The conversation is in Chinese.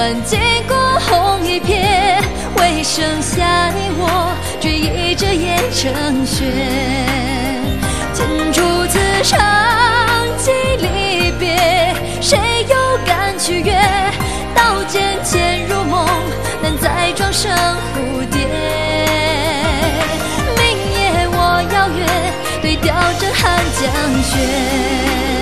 断经过红一瞥，为剩下你我追忆着烟成雪。见初次长期离别，谁又敢取悦？刀剑潜入梦，难再转生蝴蝶。明夜我邀月，对调着寒江雪。